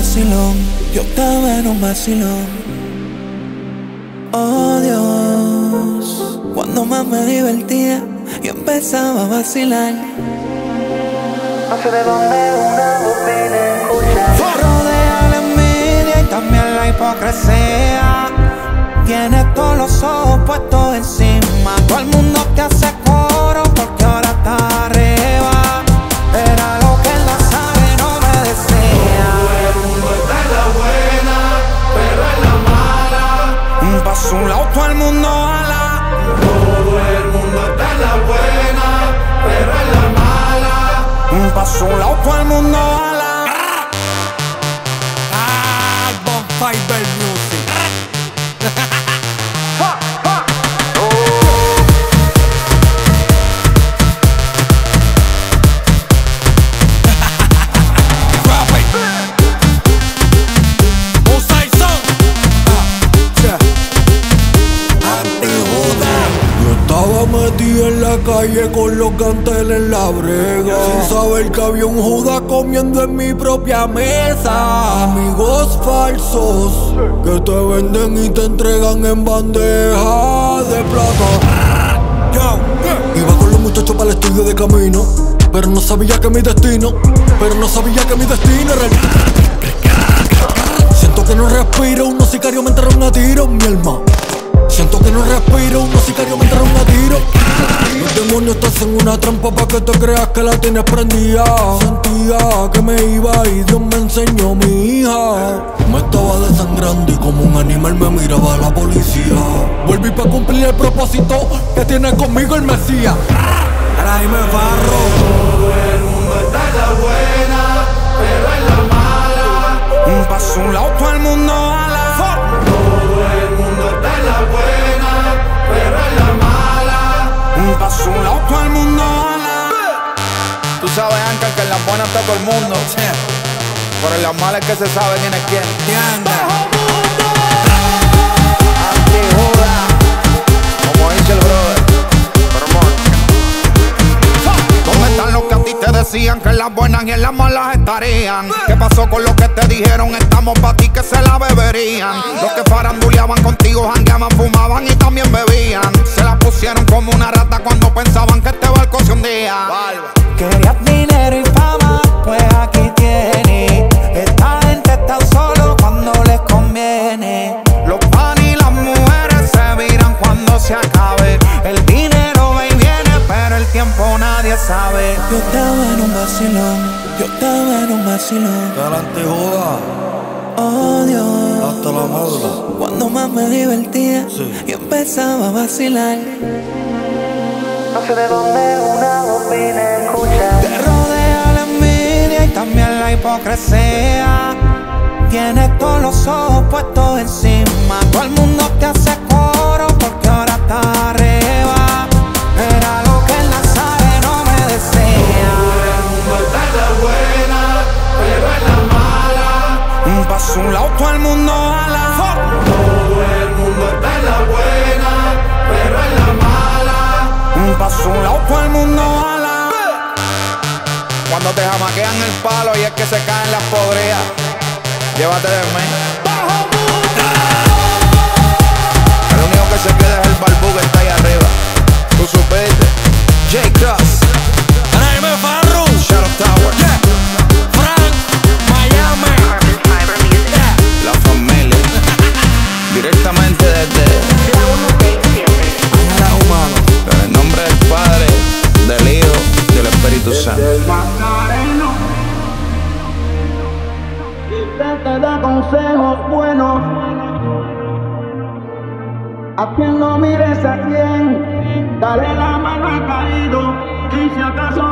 vacilón, yo estaba en un vacilón. Oh Dios, cuando más me divertía y empezaba a vacilar. No sé de dónde una voz viene escuchar. Me rodea la envidia y también la hipocresía. Tienes todos los ojos puestos encima. Todo el mundo te hace coro porque ahora está arriba. Era lo que en la sangre no me decía. Todo el mundo está en la buena, pero en la mala. Paso un lado, todo el mundo ala. Todo el mundo está en la buena, pero en la mala. Paso un lado, todo el mundo ala. Bonfire Music. Metí en la calle con los ganteles en la brega, sin saber que había un Judas comiendo en mi propia mesa. Amigos falsos que te venden y te entregan en bandeja de plata. Iba con los muchachos para el estudio de camino, pero no sabía que mi destino era el... Siento que no respiro, unos sicarios me entraron a tiro en mi alma. Siento que no respiro, unos sicarios me entraron a tiro. Los demonios te hacen una trampa pa' que te creas que la tienes prendida. Sentía que me iba y Dios me enseñó mi hija. Me estaba desangrando y como un animal me miraba la policía. Volví pa' cumplir el propósito que tiene conmigo el Mesías. Ahora me barro. Todo el mundo está en la buena, pero en la mala. Paso un lado, todo el mundo ala. Todo el mundo está en la buena, pero en la mala. Paso un lado, todo el mundo ala. Tú sabes, Anca, que en las buenas está todo el mundo, pero en las malas es que se sabe quién es quién. Anti-Judas, como dice el brother. ¿Dónde están los que a ti te decían que en las buenas y en las malas estarían? ¿Qué pasó con los que te dijeron estamos pa' ti que se la beberían? Los que faranduleaban contigo, jangueaban, fumaban y también bebían. Se la pusieron como una rata cuando pensaban que este barco se hundía. Querías dinero y fama, pues aquí tienes. Esta gente está solo cuando les conviene. Los pan y las mujeres se viran cuando se acabe. El dinero va y viene, pero el tiempo nadie sabe. Yo estaba en un vacilón, yo estaba en un vacilón. Adelante, Judas, Oh Dios, hasta la madre. cuando más me divertía y empezaba a vacilar. No sé de dónde una voz viene escuchar. Te rodea la envidia y también la hipocresía. Tienes todos los ojos puestos encima. Todo el mundo te hace coro porque ahora está arriba. Era lo que en la sangre no me decía. Todo el mundo está en la buena, pero en la mala. Paso un lado, todo el mundo ala. Todo el mundo está en la buena, pero en la mala. Paso un lado, todo el mundo ala. Cuando te jamaquean el palo y es que se caen las podridas, llévate de mí. El único que se queda es el barbú que está ahí arriba. Tú supiste. J-Cross, Anaime Farru, Shadow Tower, Frank, Miami, la familia. Directamente desde Ángela Humano. en el nombre del Padre, del Hijo y del Espíritu Santo. Te da consejos buenos. A quien no mires a quien, dale la mano al caído. Y si acaso